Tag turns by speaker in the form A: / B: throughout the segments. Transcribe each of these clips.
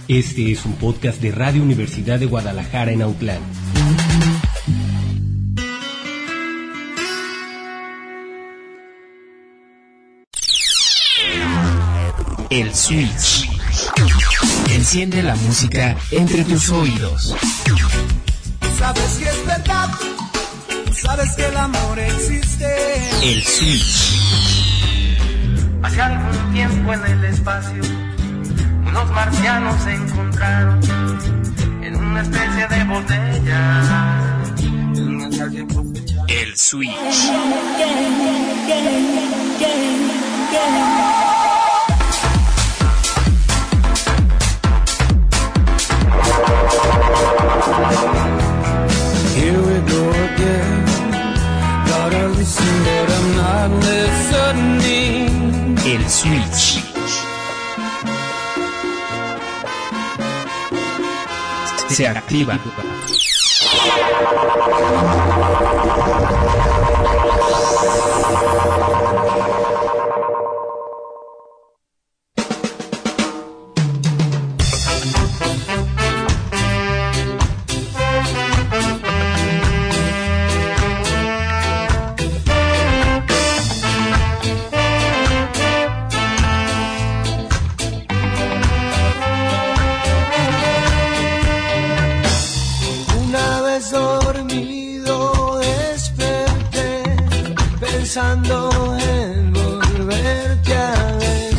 A: Este es un podcast de Radio Universidad de Guadalajara en Autlán. El Switch. Enciende la música entre tus oídos.
B: Sabes que es verdad, sabes que el amor existe.
A: El Switch.
C: Hace algún tiempo en el espacio, unos marcianos se encontraron en una especie de botella.
A: El Switch.
B: Here we go again. Gotta listen, but I'm not listening.
A: El Switch. Se activa.
B: Pensando en volverte a ver.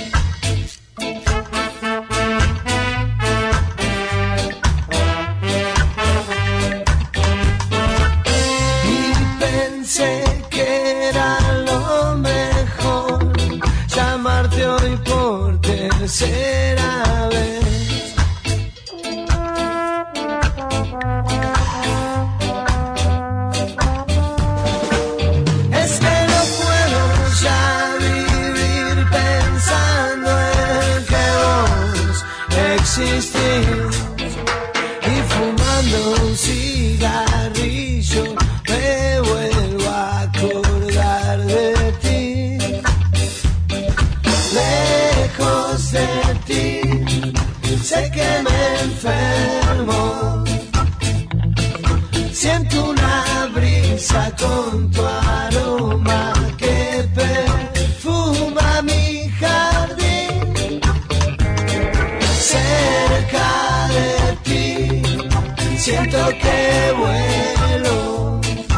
B: Y pensé que era lo mejor llamarte hoy por tercera vez. Y fumando un cigarrillo me vuelvo a acordar de ti. Lejos de ti, sé que me enfermo. Siento una brisa con tu aroma que perfuma mi jardín. Cerca de ti, siento que vuelo.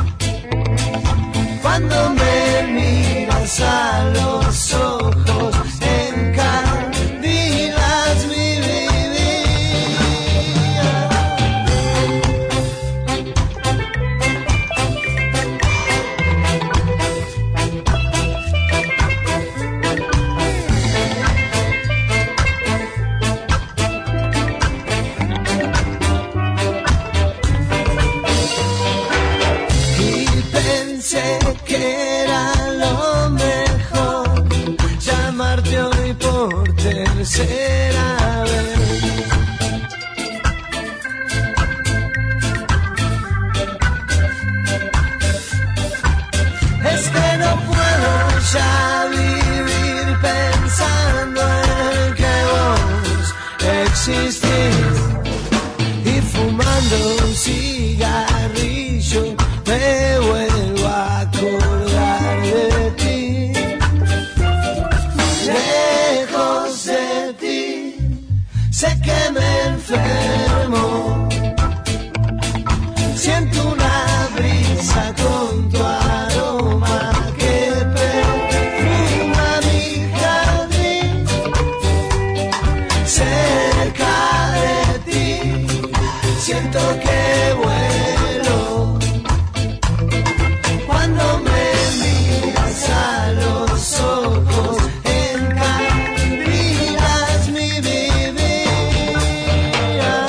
B: Cuando me miras a los ojos, encandilas mi Pensé que era lo mejor llamarte hoy por tercera vez. Es que no puedo ya vivir pensando en que vos existís. Y fumando un cigarrillo me vuelvo a acordar de ti. Lejos de ti, sé que me enfermo. Siento una brisa con tu aroma que perfuma mi jardín. Cerca de ti, siento que vuelo. Cuando me miras a los ojos, encandilas mi vivir.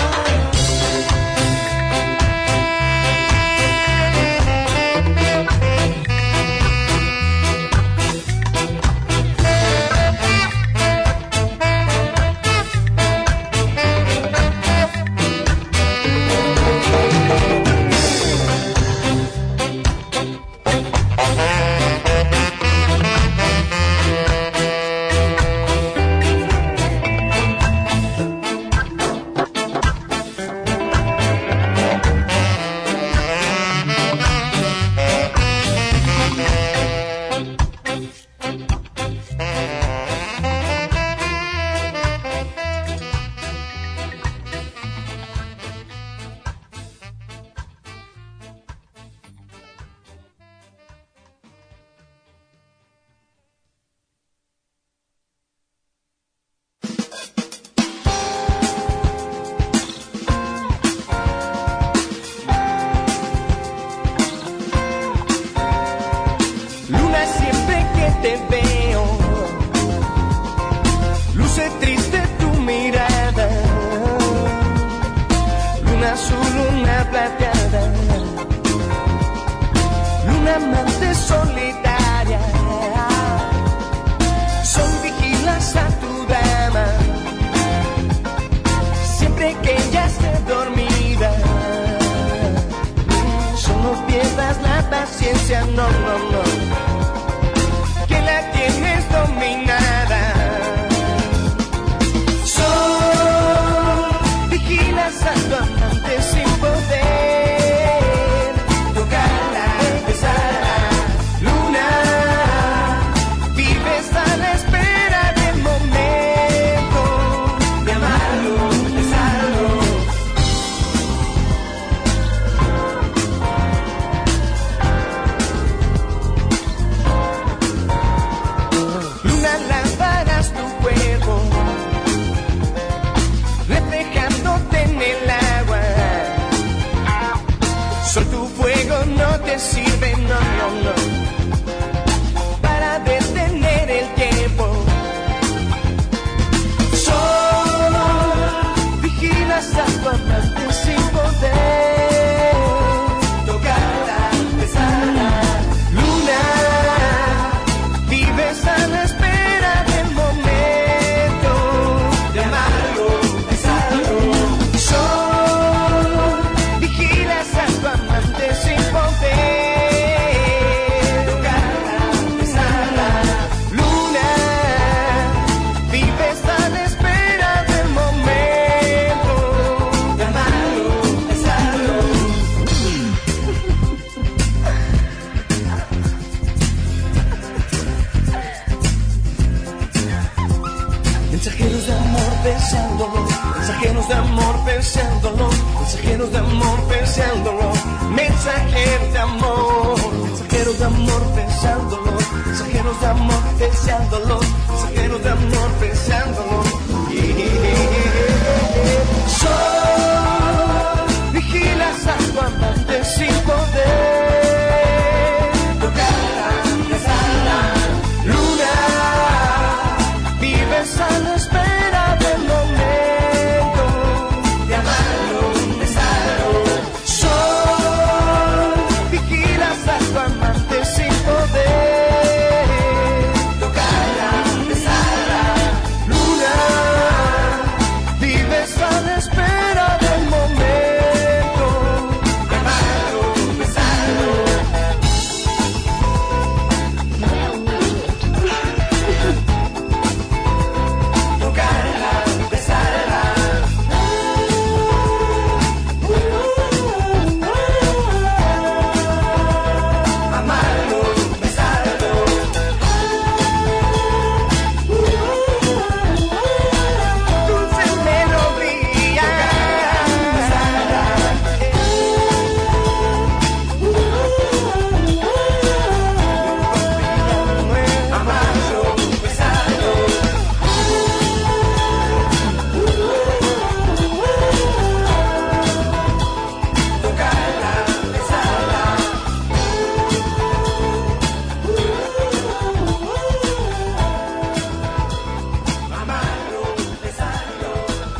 D: conciencia, no, no, no, que la tienes dominada. Sol, vigilas a tu amante sin poder tocarla, besarla. Luna, vives a la espera del momento de amarlo, besarlo. Luna, lavarás tu cuerpo, reflejándote en el agua. Sol, tu fuego no te sirve, no, no, no, para detener el tiempo. Sol, vigilas a tu amante sin poder tocarla, besarla. Luna, vives a la espera del momento de amarlo, besarlo. Sol, vigilas a tu amante sin poder tocarla, besarla. Luna, vives a la espera del momento de amarlo, besarlo. Mensajeros de amor deseándolo, mensajeros de amor deseándolo, mensajeros de amor deseándolo, mensajeros de amor, mensajeros de amor deseándolo, mensajeros de amor deseándolo, mensajeros de amor deseándolo. Sol, vigilas a tu amante sin poder tocarla, besarla. Luna, vives a la espera del momento de amarlo, besarlo. Sol, vigilas a tu amante sin poder tocarla, besarla. Luna, vives a la espera del momento de amarlo, besarlo. Tocarla, besarla. Amarlo, besarlo. Dulce melodía. Besarla. Amarlo, besarlo. Tocarla, besarla. Amarlo, besarlo.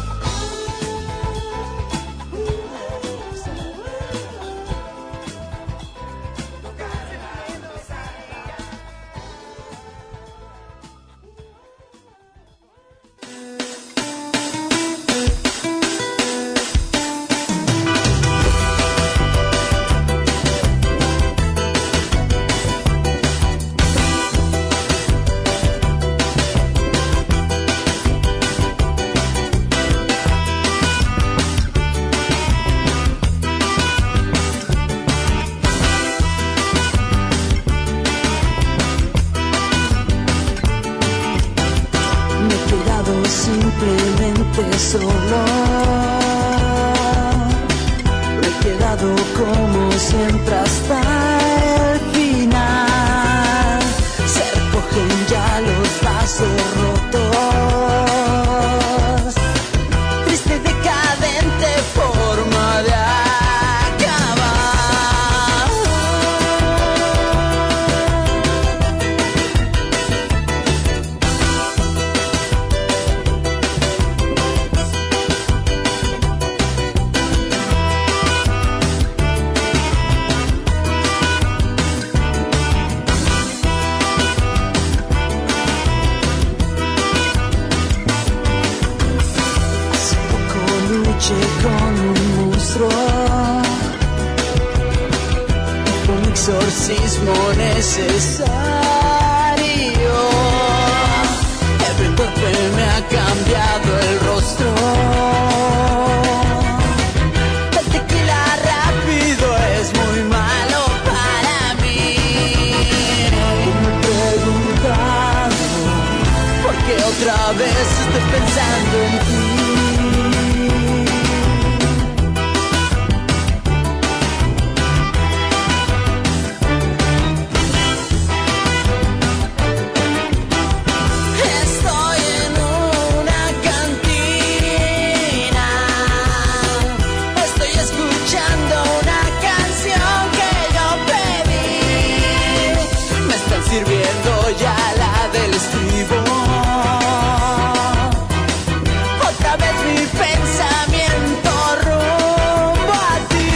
E: Me he quedado simplemente solo. Me he quedado como siempre hasta el final. Se recogen ya los vasos rotos. Triste, decadente forma de acabar. misticismo necesario. El golpe me ha cambiado el rostro. El tequila rápido es muy malo para mí. Me he preguntado por qué otra vez estoy pensando en ti. Sirviendo ya la del estribo. Otra vez mi pensamiento rumbo a ti.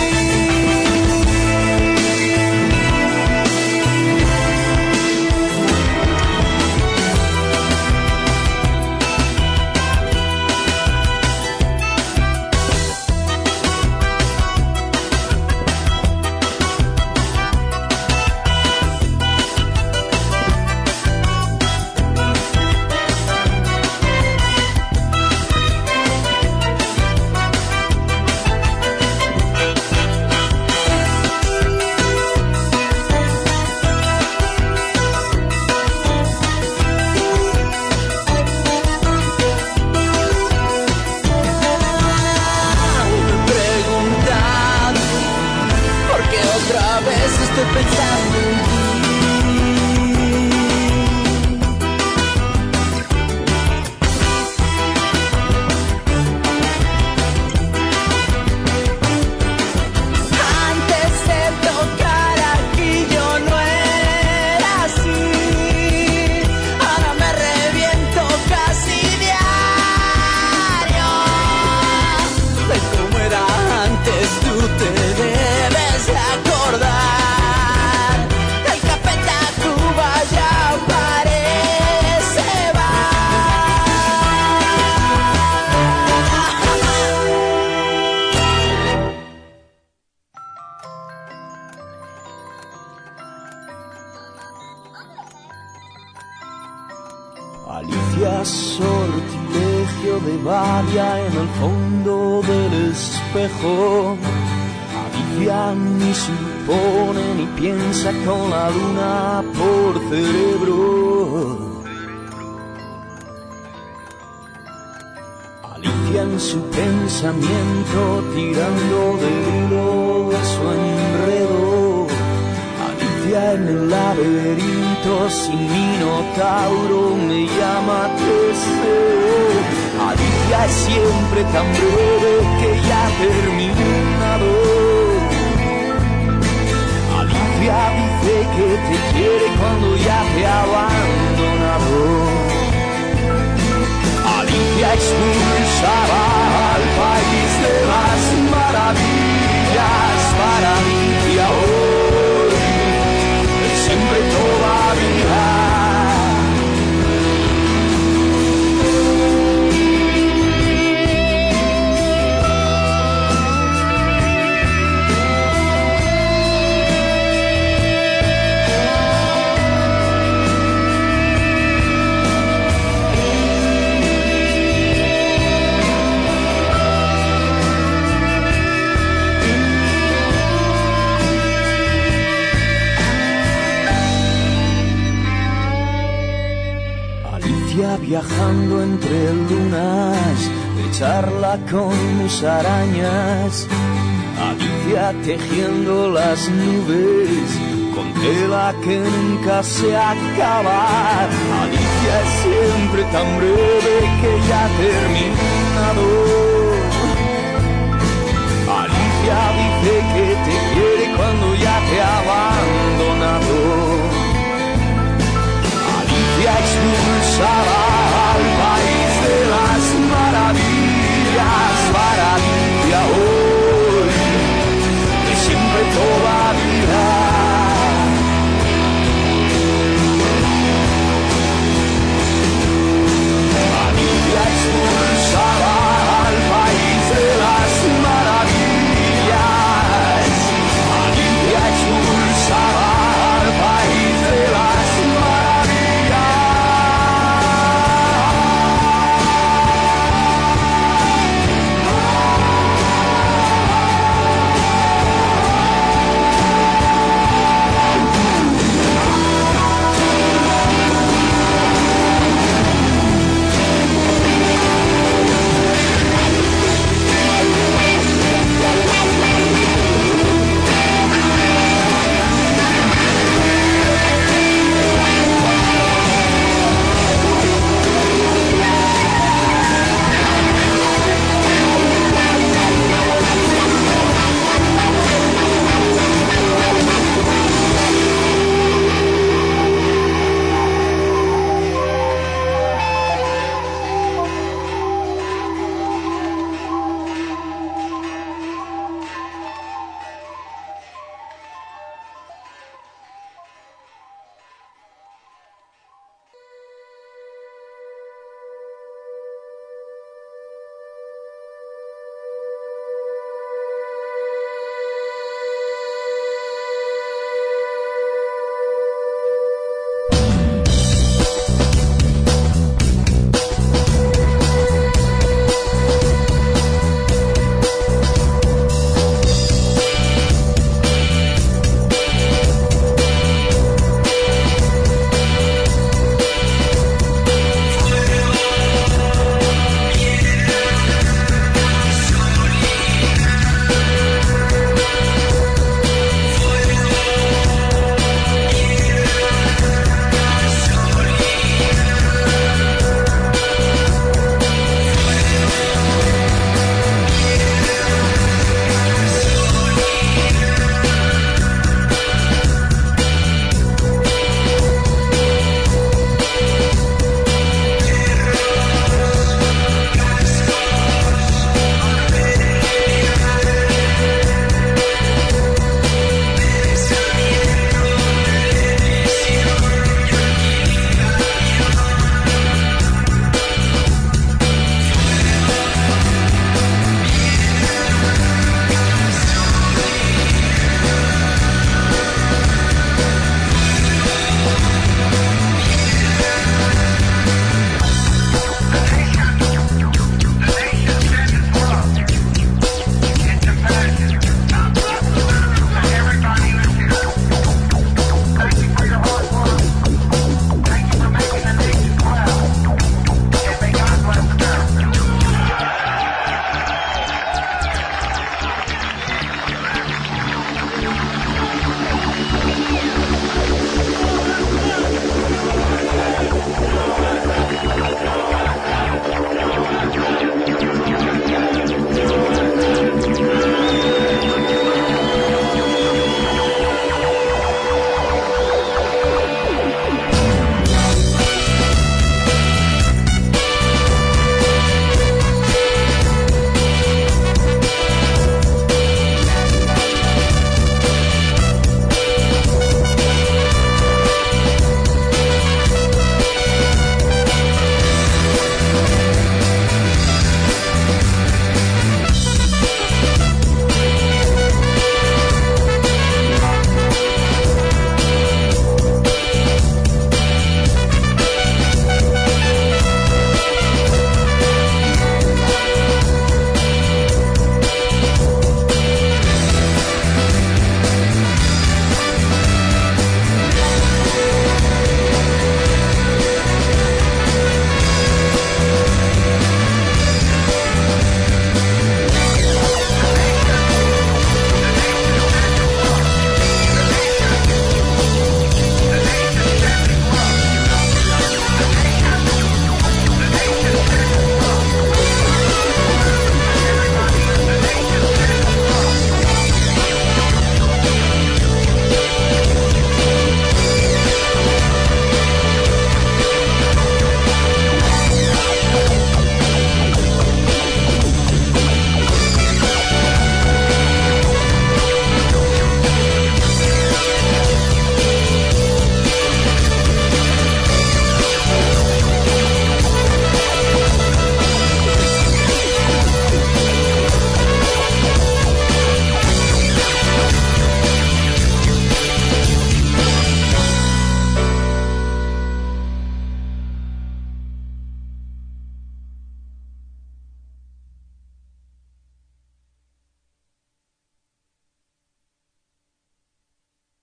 E: Estoy pensando en ti. Antes de tocar aquí yo no era así. Ahora me reviento casi diario. De cómo era antes tú te debes de acordar.
D: Alicia, sortilegio de Valia en el fondo del espejo. Alicia ni supone ni piensa con la luna por cerebro. Alicia en su pensamiento tirando del hilo de su enredo. Alicia en el laberinto sin minotauro me llama Teseo. Alicia es siempre tan breve que ya ha terminado. Alicia dice que te quiere cuando ya te ha abandonado. Alicia expulsaba al país de las maravillas para Alicia hoy siempre todavía. Viajando entre lunas, de charla con musarañas. Alicia tejiendo las nubes con tela que nunca se acaba. Alicia es siempre tan breve que ya ha terminado. Alicia dice que te quiere cuando ya te ha abandonado. Alicia expulsaba al país de las maravillas para Alicia hoy y siempre todavía. Alicia expulsaba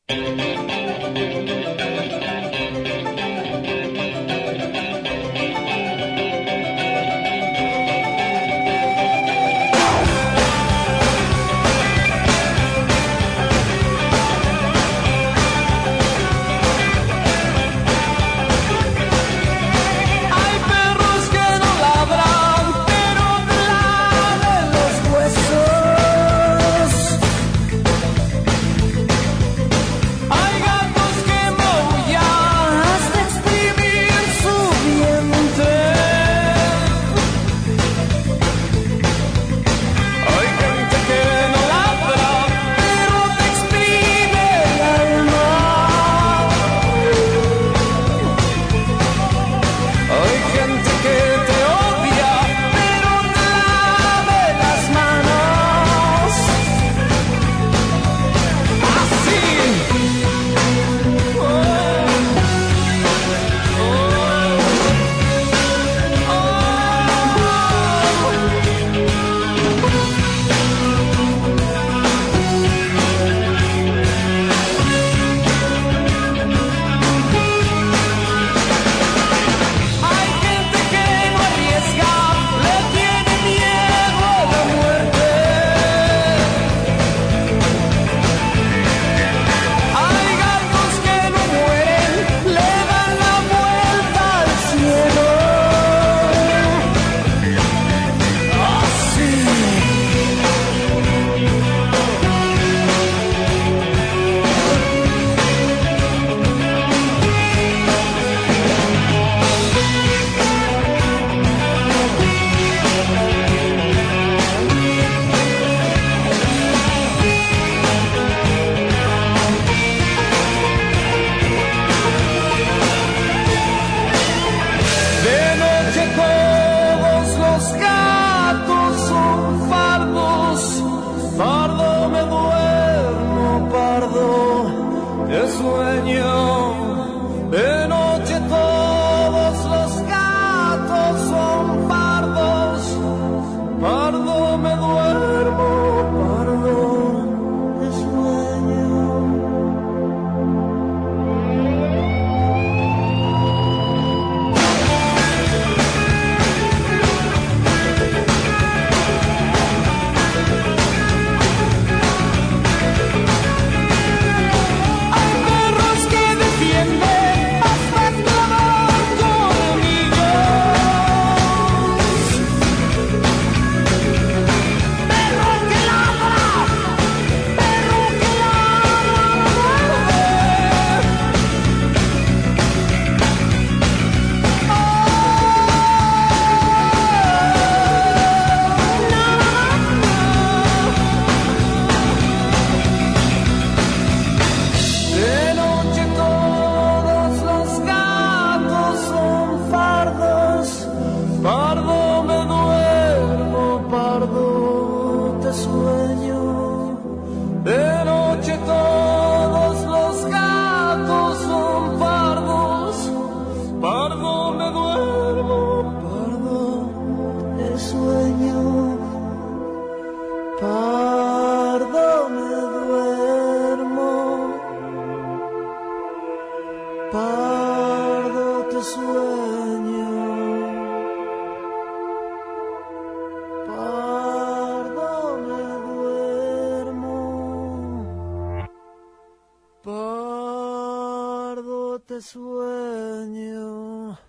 F: Sueño.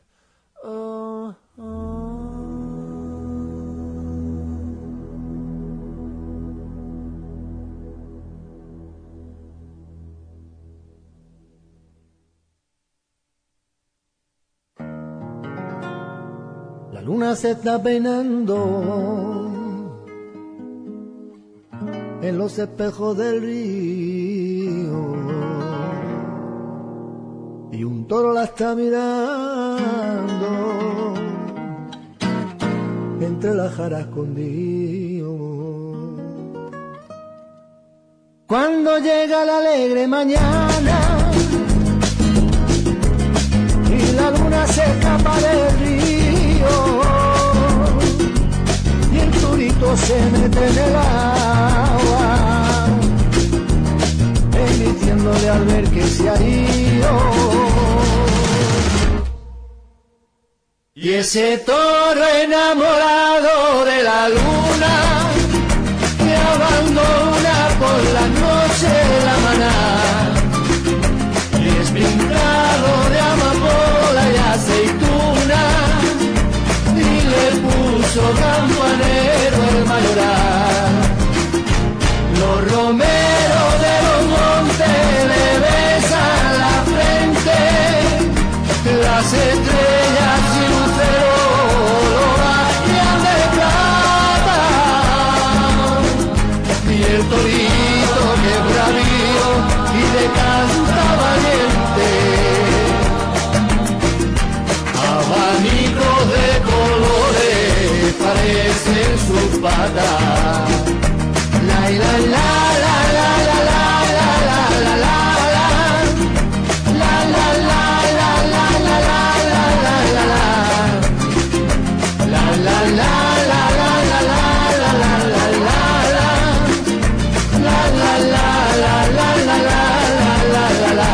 F: Oh, oh. La luna se está peinando en los espejos del río y un toro la está mirando entre las jaras escondido. Cuando llega la alegre mañana y la luna se escapa del río y el turito se mete en el agua, emitiéndole al que se ha ido. Y ese toro enamorado de la luna que abandona por la noche la maná, y es pintado de amapola y aceituna, y le puso campanero el mayoral. Los romeros de los montes le besan la frente, las estrellas y luceros lo bañan de plata, y el torito que es bravío y de canta valiente, abanicos de colores parecen sus patas. La la la la la la la la la la la la la la la la la la la la.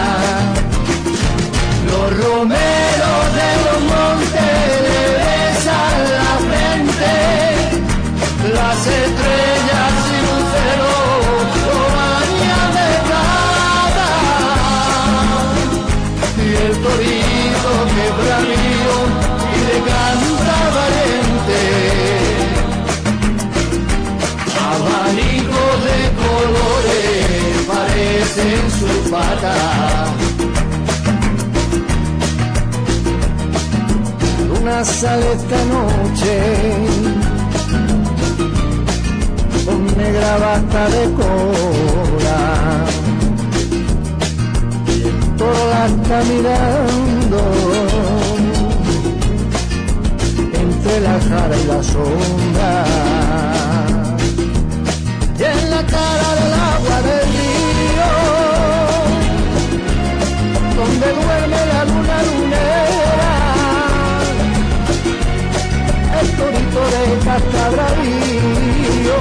F: Los romeros de los montes le besan la frente, las estrellas y luceros lo bañan de plata, y el torito que bravío y de canta valiente, abanicos de colores parecen sus patas. Luna sale esta noche con negra bata de cola, y el toro la está mirando entre la jara y la sombra, y en la cara del agua del río, donde duerme la luna lunera, el torito de Cascabravío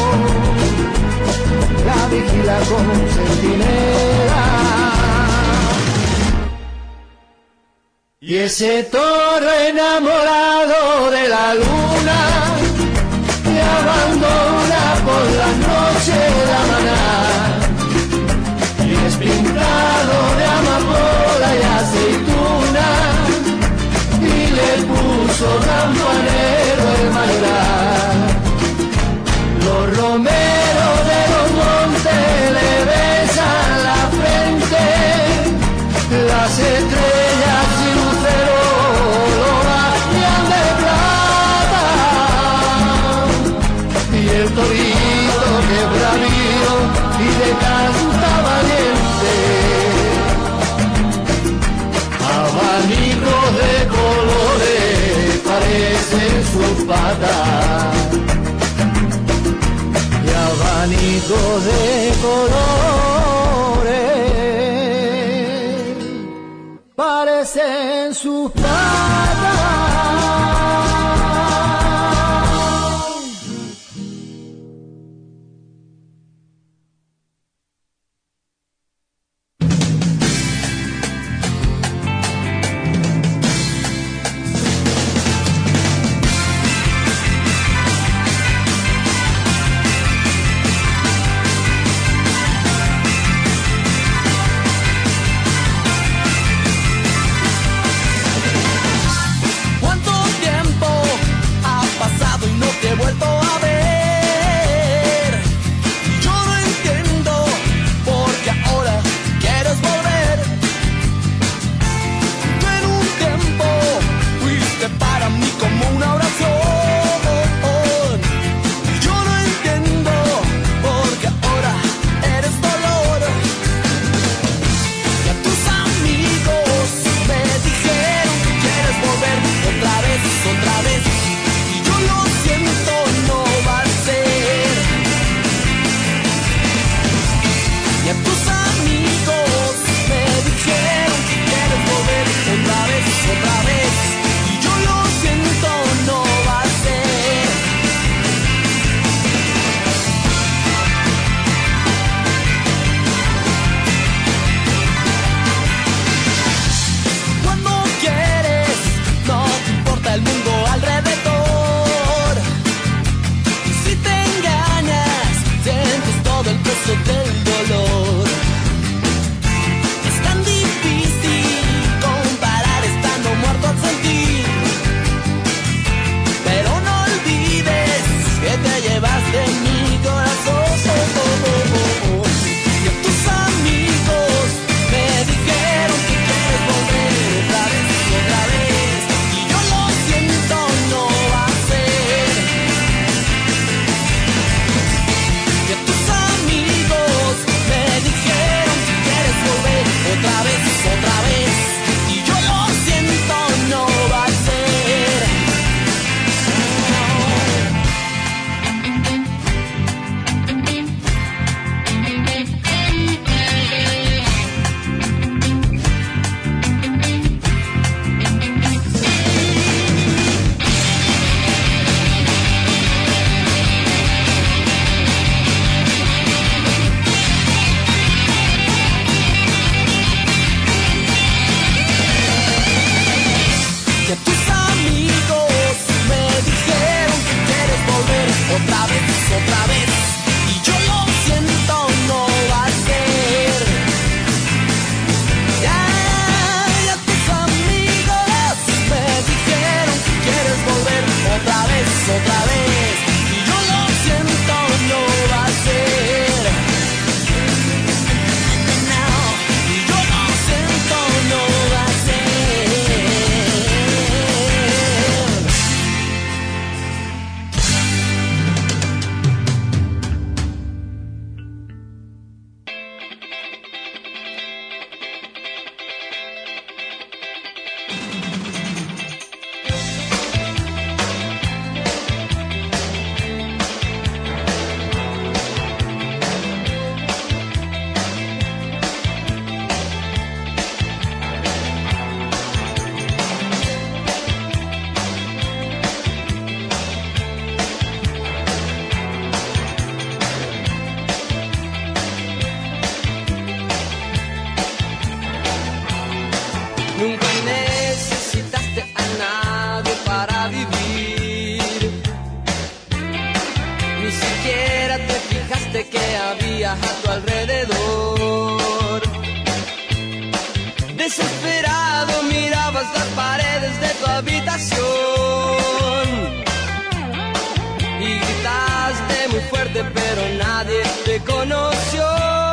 F: la vigila con un centinela. Y ese toro enamorado de la luna que abandona por la noche la maná, y es pintado de amapola y aceituna, y le puso campanero el mayoral. Los romeros de los montes le besan la frente, las estrellas y luceros lo bañan de plata, y el torito que es bravío y de canta valiente, abanicos de colores parecen sus patas, y abanicos de colores parecen sus patas.
E: otra vez, y yo lo siento, no va a ser. Ya tus amigos me dijeron que quieres volver otra vez, y yo lo siento, no va a ser. No, y yo lo siento, no va a ser. Nunca necesitaste a nadie para vivir. Ni siquiera te fijaste que había a tu alrededor. Desesperado mirabas las paredes de tu habitación y gritaste muy fuerte, pero nadie te conoció.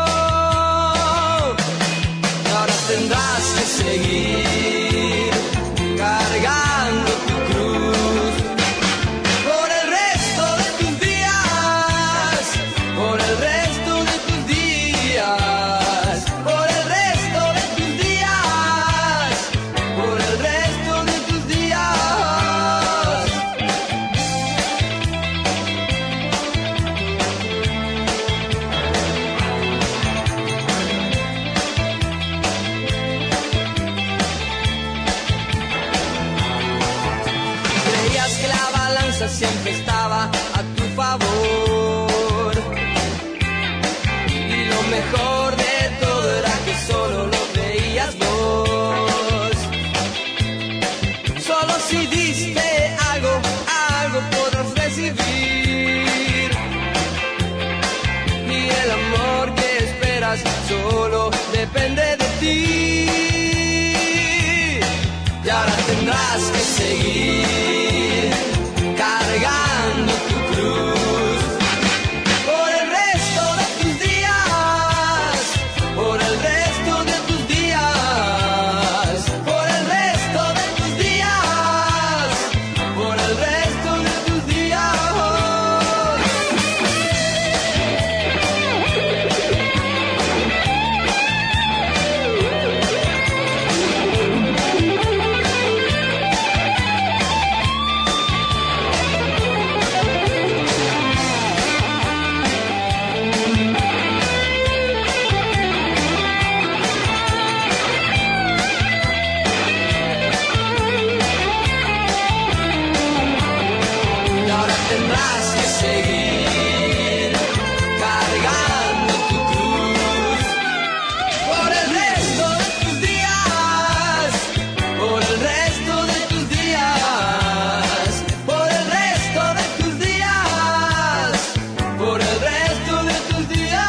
E: Ahora tendrás que seguir cargando tu cruz por el resto de tus días, por el resto de tus días, por el resto de tus días, por el resto de tus días. Siempre estaba a tu favor, y lo mejor de todo era que solo lo veías vos. Solo si diste algo podrás recibir, y el amor que esperas solo depende de ti. Y ahora tendrás que seguir cargando tu cruz por el resto de tus días, por el resto de tus días, por el resto de tus días, por el resto de tus días. Tendrás que seguir cargando tu cruz por el resto de tus días, por el resto de tus días, por el resto de tus días, por el resto de tus días.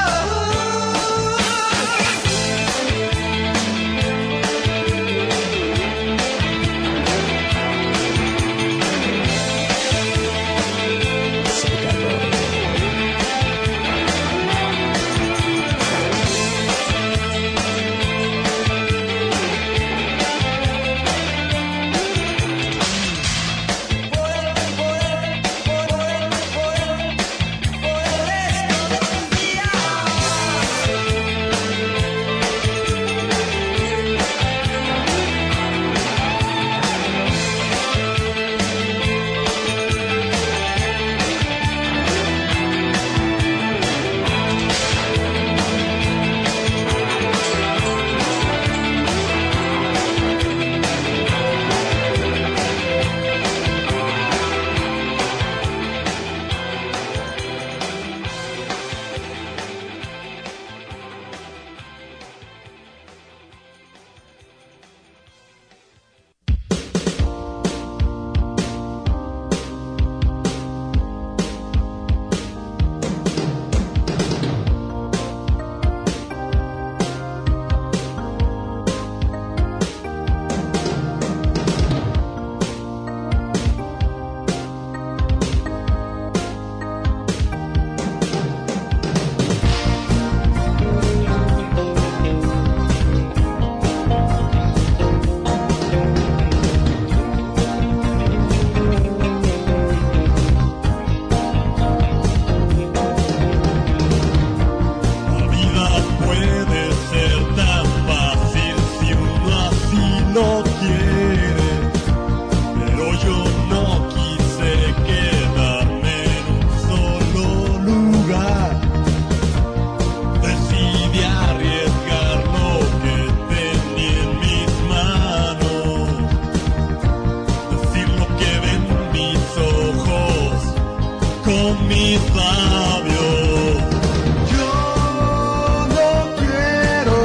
G: con mis labios. Yo no quiero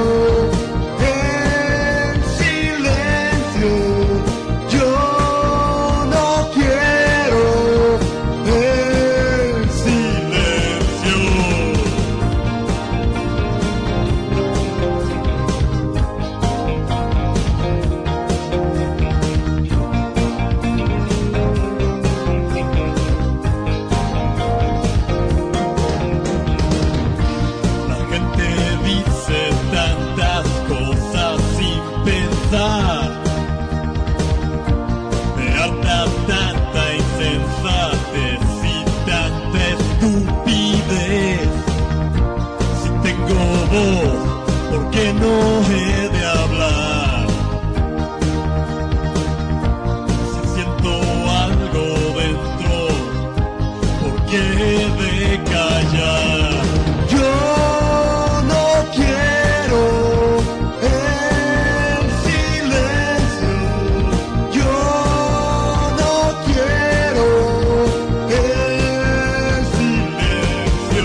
G: en silencio. Yo no quiero en silencio. La gente dice tantas cosas sin pensar. Me harta tanta insensatez y tanta estupidez. Si tengo voz, ¿por qué no he de hablar? Si siento algo dentro, ¿por qué he de callar? Yo no quiero en silencio. Yo no quiero en silencio.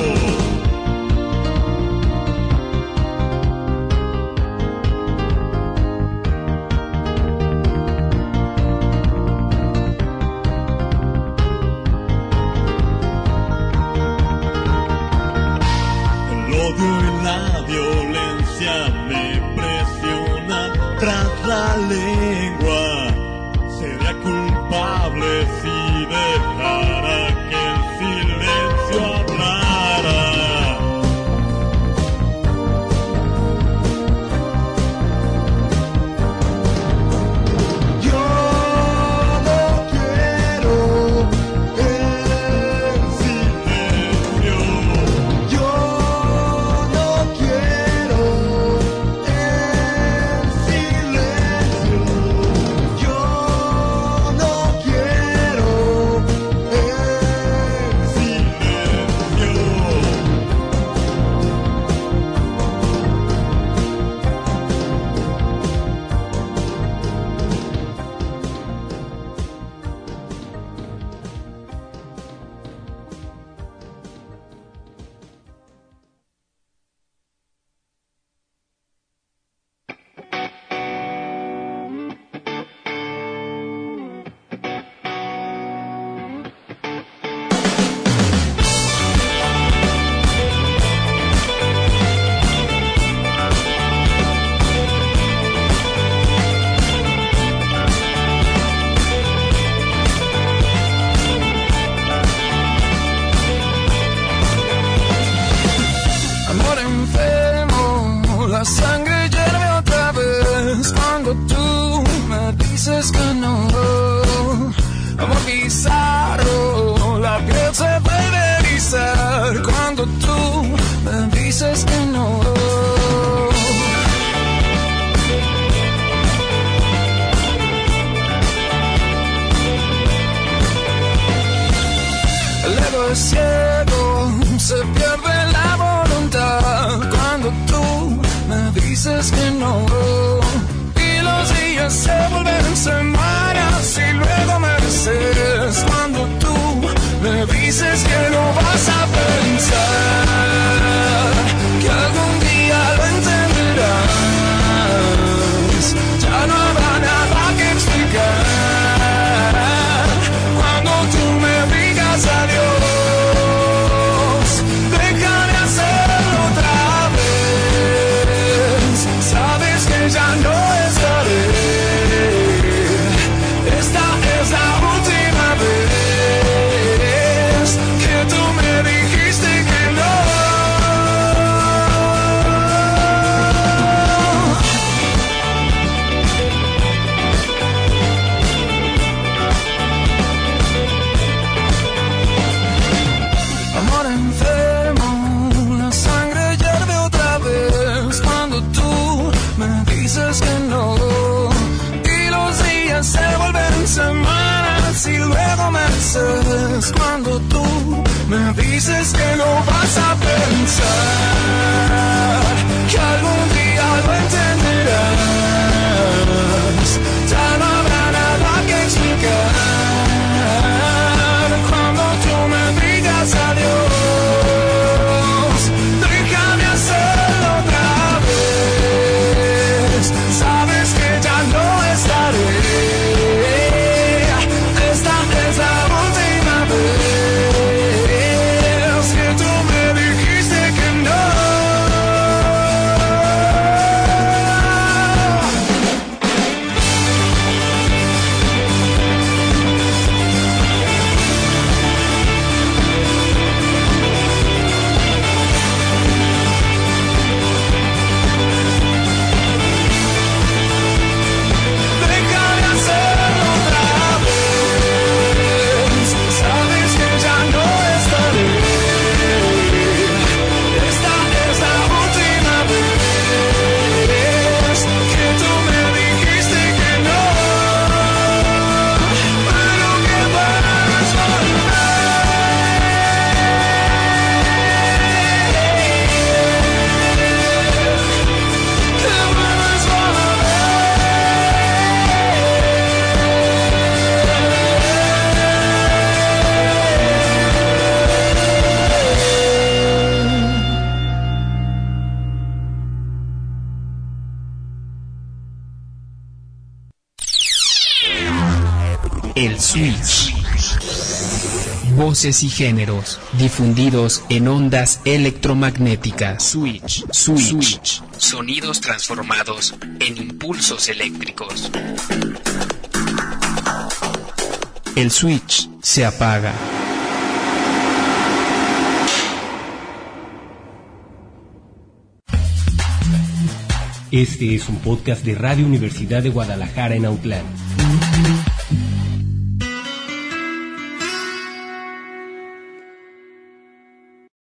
G: El odio y la violencia me presionan tras la lengua. Será culpable si dejara que el silencio hablara. Yo no quiero en silencio. Yo no quiero en silencio. Yo no quiero en
H: Amor enfermo, la sangre hierve otra vez cuando tú me dices que no. Amor bizarro, la piel se vuelve a erizar cuando tú me dices que no. El ego es ciego, se pierde la voluntad cuando tú me dices que no. Y los días se vuelven semanas y luego meses cuando tú me dices que no vas a pensar, que algún día lo entenderás. Ya no habrá nada que explicar cuando tú me digas adiós. Deja de hacerlo otra vez. Sabes que ya no estaré. Esta es la última vez que tú me dijiste que no. Amor enfermo, la sangre hierve otra vez cuando tú me dices que no. Y los días se vuelven semanas y luego meses cuando tú me dices que no vas a pensar, que algún día lo entenderás. Ya no habrá nada que explicar cuando tú me dices
A: El Switch. Voces y géneros difundidos en ondas electromagnéticas. Switch. Sonidos transformados en impulsos eléctricos. El switch se apaga. Este es un podcast de Radio Universidad de Guadalajara en Autlán.